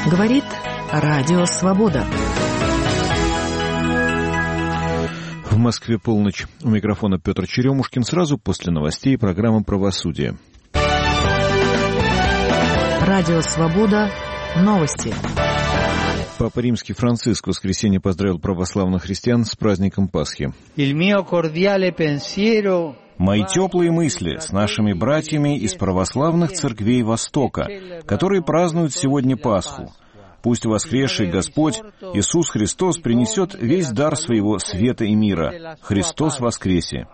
Говорит Радио Свобода. В Москве полночь. У микрофона Петр Черемушкин. Сразу после новостей программы «Правосудие». Радио Свобода. Новости. Папа Римский Франциск в воскресенье поздравил православных христиан с праздником Пасхи. Мои теплые мысли с нашими братьями из православных церквей Востока, которые празднуют сегодня Пасху. Пусть воскресший Господь Иисус Христос принесет весь дар своего света и мира. Христос воскресе!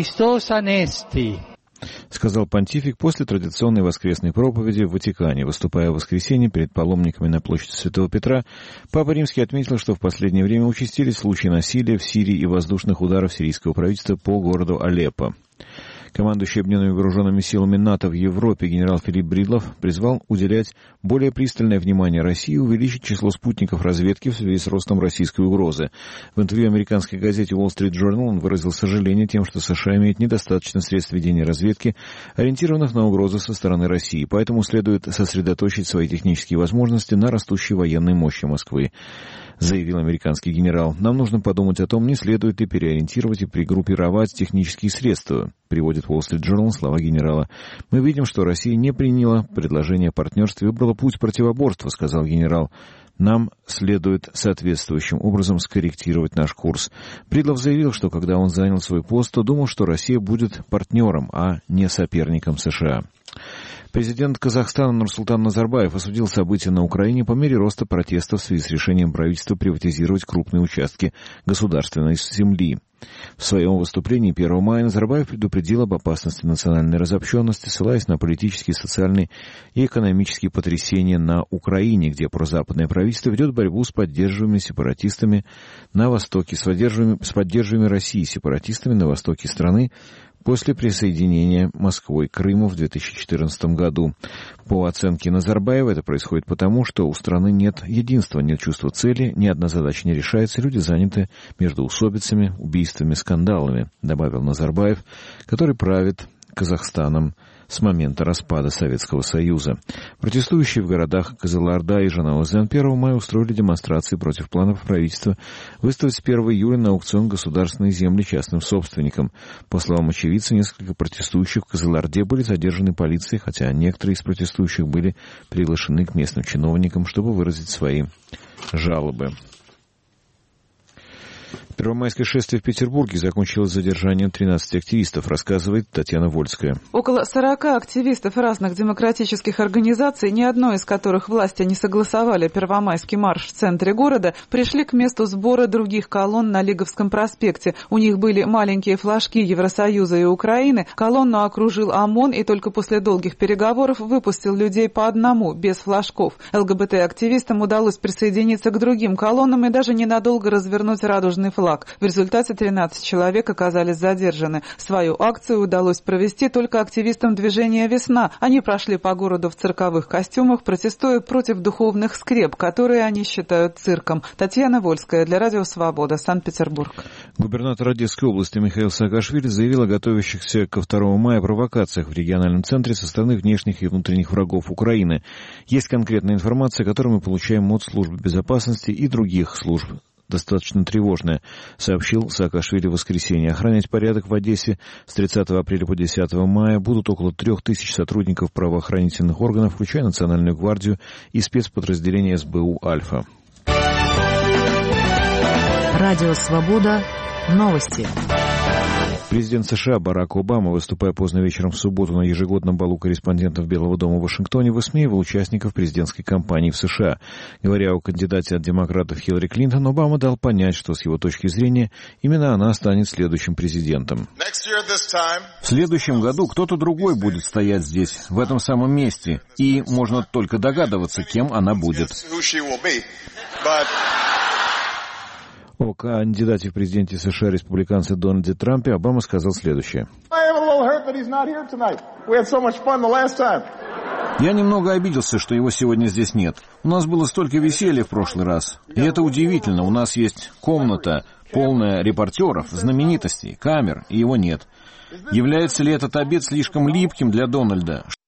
Сказал понтифик после традиционной воскресной проповеди в Ватикане. Выступая в воскресенье перед паломниками на площади Святого Петра, Папа Римский отметил, что в последнее время участились случаи насилия в Сирии и воздушных ударов сирийского правительства по городу Алеппо. Командующий объединенными вооруженными силами НАТО в Европе генерал Филипп Бридлов призвал уделять более пристальное внимание России и увеличить число спутников разведки в связи с ростом российской угрозы. В интервью американской газете Wall Street Journal он выразил сожаление тем, что США имеет недостаточно средств ведения разведки, ориентированных на угрозы со стороны России, поэтому следует сосредоточить свои технические возможности на растущей военной мощи Москвы. Заявил американский генерал. Нам нужно подумать о том, не следует ли переориентировать и перегруппировать технические средства, приводит Wall Street Journal слова генерала. Мы видим, что Россия не приняла предложение о партнерстве и выбрала путь противоборства, сказал генерал. Нам следует соответствующим образом скорректировать наш курс. Бридлов заявил, что когда он занял свой пост, то думал, что Россия будет партнером, а не соперником США. Президент Казахстана Нурсултан Назарбаев осудил события на Украине по мере роста протестов в связи с решением правительства приватизировать крупные участки государственной земли. В своем выступлении 1 мая Назарбаев предупредил об опасности национальной разобщенности, ссылаясь на политические, социальные и экономические потрясения на Украине, где прозападное правительство ведет борьбу с поддерживаемыми сепаратистами на востоке, с поддерживаемыми Россией сепаратистами на востоке страны, после присоединения Москвой к Крыму в 2014 году. По оценке Назарбаева, это происходит потому, что у страны нет единства, нет чувства цели, ни одна задача не решается, люди заняты междоусобицами, убийствами, скандалами, добавил Назарбаев, который правит Казахстаном с момента распада Советского Союза. Протестующие в городах Кызылорда и Жанаозен 1 мая устроили демонстрации против планов правительства выставить с 1 июля на аукцион государственные земли частным собственникам. По словам очевидца, несколько протестующих в Кызылорде были задержаны полицией, хотя некоторые из протестующих были приглашены к местным чиновникам, чтобы выразить свои жалобы. Первомайское шествие в Петербурге закончилось задержанием 13 активистов, рассказывает Татьяна Вольская. Около 40 активистов разных демократических организаций, ни одной из которых власти не согласовали Первомайский марш в центре города, пришли к месту сбора других колонн на Лиговском проспекте. У них были маленькие флажки Евросоюза и Украины. Колонну окружил ОМОН и только после долгих переговоров выпустил людей по одному, без флажков. ЛГБТ-активистам удалось присоединиться к другим колоннам и даже ненадолго развернуть радужный флаг. В результате 13 человек оказались задержаны. Свою акцию удалось провести только активистам движения «Весна». Они прошли по городу в цирковых костюмах, протестуя против духовных скреп, которые они считают цирком. Татьяна Вольская для Радио Свобода, Санкт-Петербург. Губернатор Одесской области Михаил Саакашвили заявил о готовящихся ко 2 мая провокациях в региональном центре со стороны внешних и внутренних врагов Украины. Есть конкретная информация, которую мы получаем от службы безопасности и других служб. Достаточно тревожное, сообщил Саакашвили в воскресенье. Охранять порядок в Одессе с 30 апреля по 10 мая будут около 3000 сотрудников правоохранительных органов, включая Национальную гвардию и спецподразделение СБУ «Альфа». Радио Свобода. Новости. Президент США Барак Обама, выступая поздно вечером в субботу на ежегодном балу корреспондентов Белого дома в Вашингтоне, высмеивал участников президентской кампании в США. Говоря о кандидате от демократов Хиллари Клинтон, Обама дал понять, что с его точки зрения именно она станет следующим президентом. В следующем году кто-то другой будет стоять здесь, в этом самом месте, и можно только догадываться, кем она будет. О кандидате в президенте США республиканце Дональде Трампе Обама сказал следующее. Я немного обиделся, что его сегодня здесь нет. У нас было столько веселья в прошлый раз. И это удивительно. У нас есть комната, полная репортеров, знаменитостей, камер, и его нет. Является ли этот обед слишком липким для Дональда?